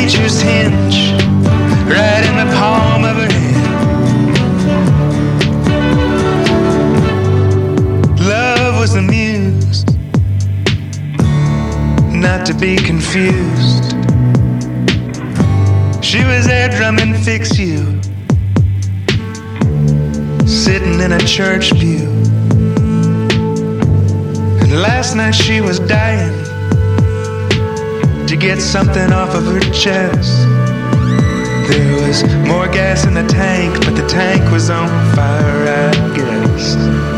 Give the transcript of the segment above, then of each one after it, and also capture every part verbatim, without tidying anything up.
nature's hinge, right in the palm of her hand. Love was the muse, not to be confused. She was there drumming Fix You, sitting in a church pew. And last night she was dying to get something off of her chest. There was more gas in the tank, but the tank was on fire, I guess.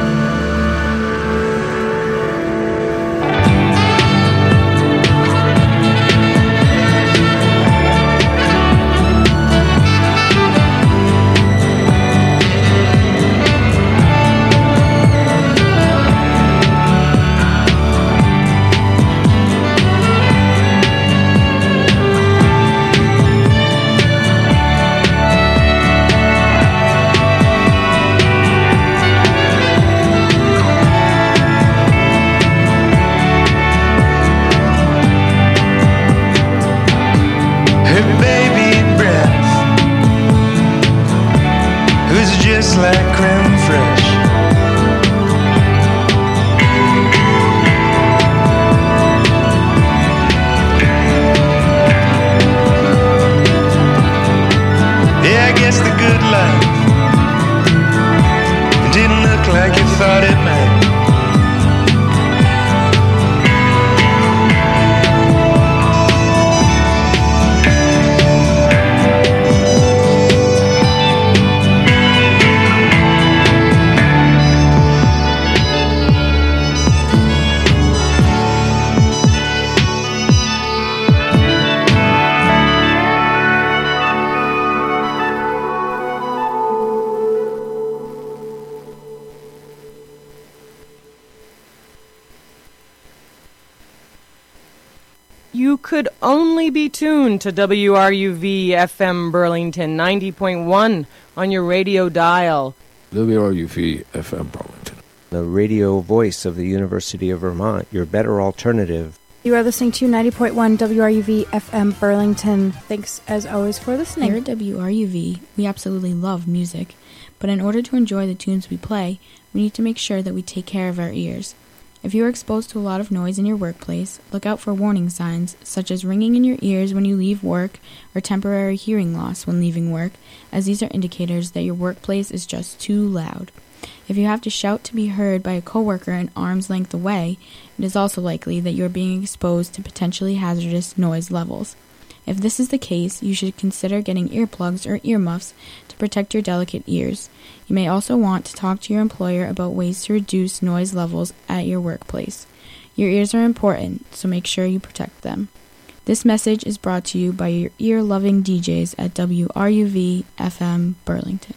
Just like creme fraiche. Yeah, I guess the good life didn't look like you thought it might. You could only be tuned to W R U V F M Burlington ninety point one on your radio dial. W R U V F M Burlington, the radio voice of the University of Vermont, your better alternative. You are listening to ninety point one W R U V F M Burlington. Thanks as always for listening. Here at W R U V, we absolutely love music, but in order to enjoy the tunes we play, we need to make sure that we take care of our ears. If you are exposed to a lot of noise in your workplace, look out for warning signs, such as ringing in your ears when you leave work or temporary hearing loss when leaving work, as these are indicators that your workplace is just too loud. If you have to shout to be heard by a coworker an arm's length away, it is also likely that you are being exposed to potentially hazardous noise levels. If this is the case, you should consider getting earplugs or earmuffs to protect your delicate ears. You may also want to talk to your employer about ways to reduce noise levels at your workplace. Your ears are important, so make sure you protect them. This message is brought to you by your ear-loving D Js at W R U V F M Burlington.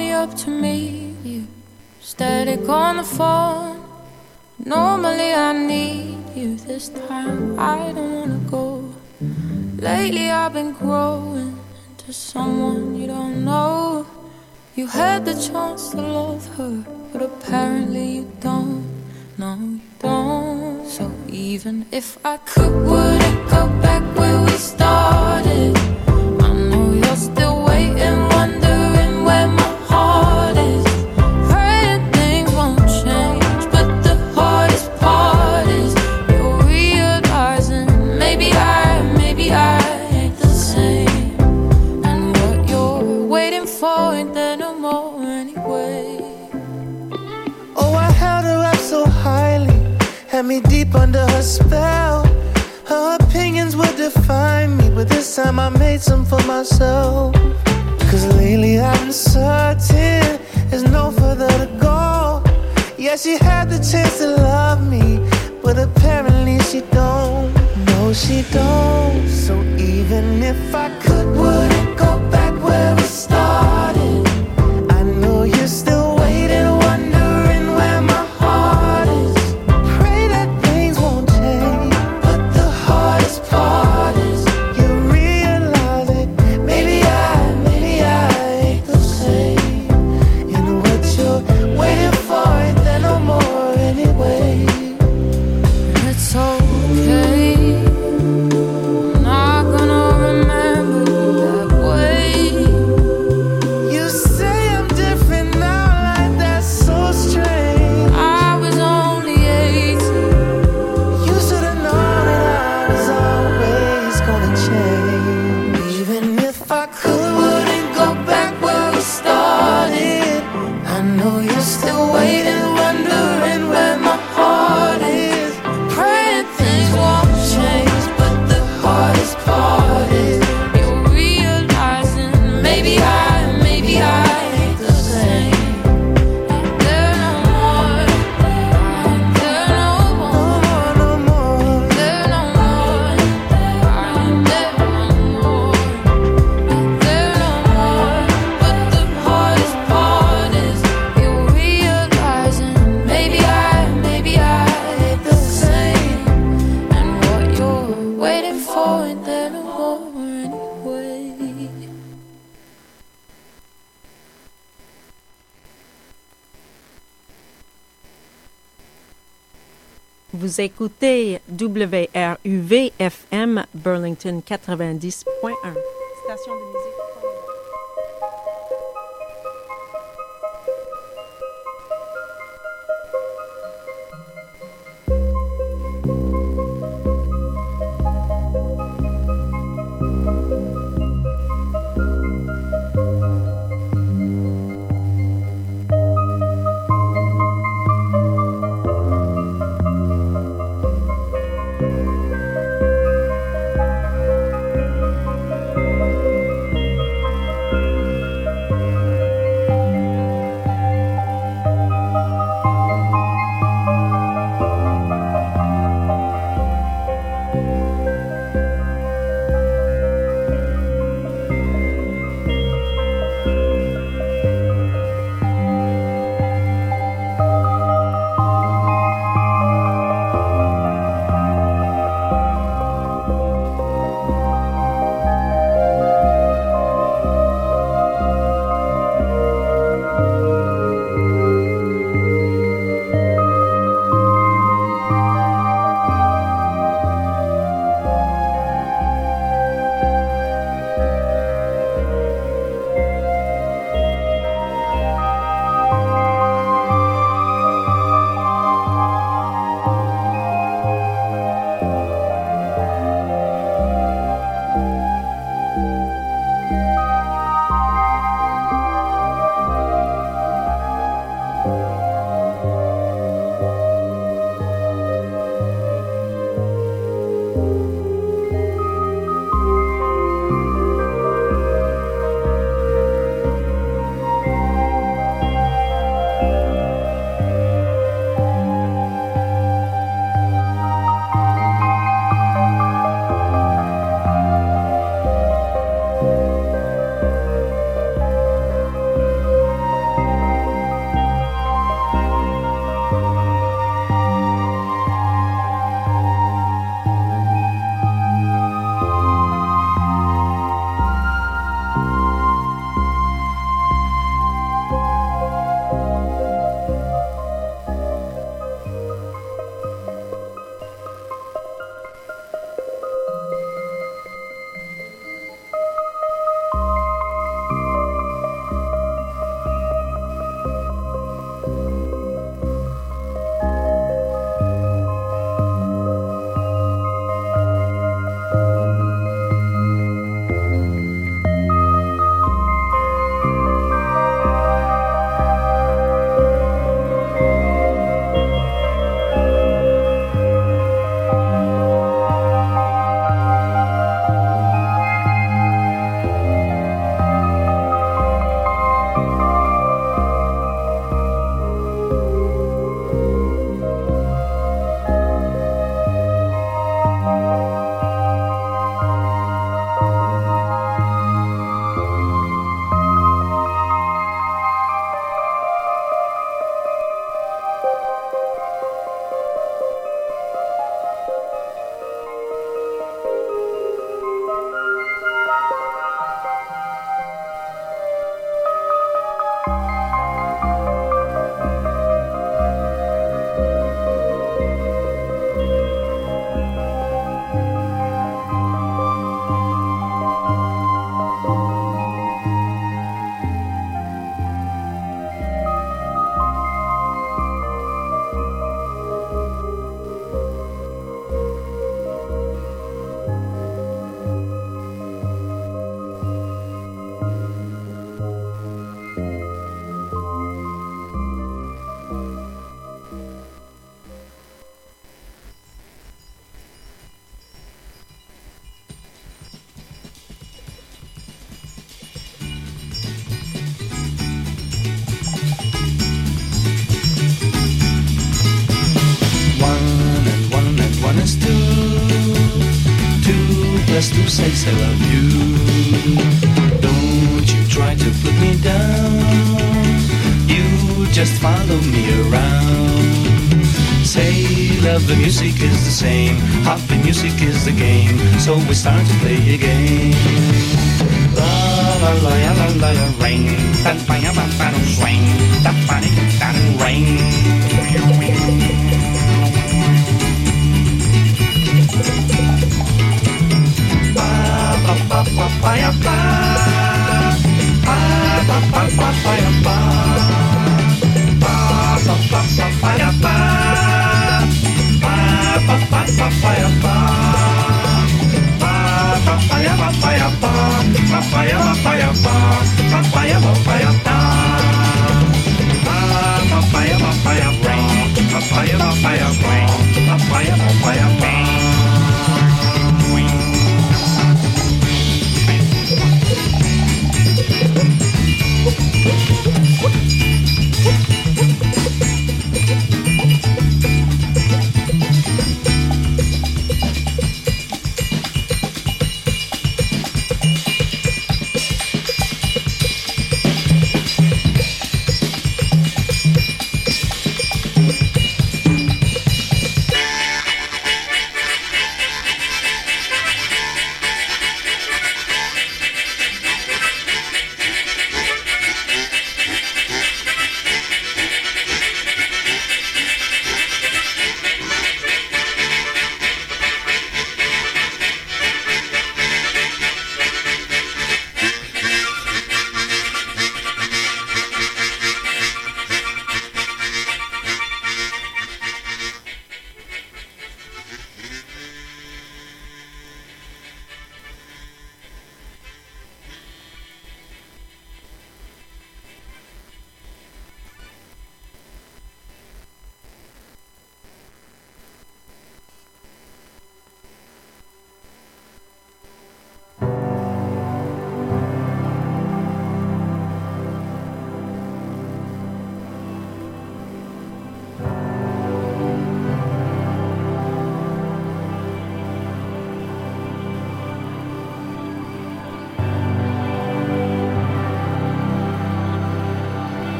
me up to meet you. Static on the phone. Normally I need you. This time I don't wanna go. Lately I've been growing into someone you don't know. You had the chance to love her, but apparently you don't. No, you don't. So even if I could, would it go back where we started? I know you're still waiting, wondering where my heart is. Praying things won't change, but the hardest part is you're realizing maybe I, maybe I ain't the same. And what you're waiting for ain't there no more anyway. Oh, I held her up so highly, had me deep under her spell. Her opinions would define me, but this time I made some for myself. Cause lately I've been certain there's no further to go. Yeah, she had the chance to love me, but apparently she don't. No, she don't. So even if I could, would it go back where we started? I know you're still waiting, wondering where my heart is. Pray that things won't change, but the hardest part is you realize it. Maybe I, maybe I ain't the same. And what you're waiting for ain't there no more anyway. And it's okay. I'm not gonna remember you that way. You say I'm different now, like that's so strange. I was only eighteen. You should've known that I was always gonna change. Even if I could, wouldn't go back where we started. I know you're still waiting, wondering where my heart is. Praying things won't change, but the hardest part is you're realizing maybe I, maybe I ain't the same. Ain't there no more? Ain't there no more? No more, no more. Ain't there no more? Ain't there no more? Ain't there no more? But the hardest part is you're realizing maybe I, maybe I ain't the same. And what you're waiting for ain't there no more anyway. Vous écoutez W R U V F M Burlington quatre-vingt-dix point un. Station de musique. plus two. Two plus two says I love you. Don't you try to put me down. You just follow me around. Say love the music is the same. Happy music is the game. So we start to play again. La la la la la la rain.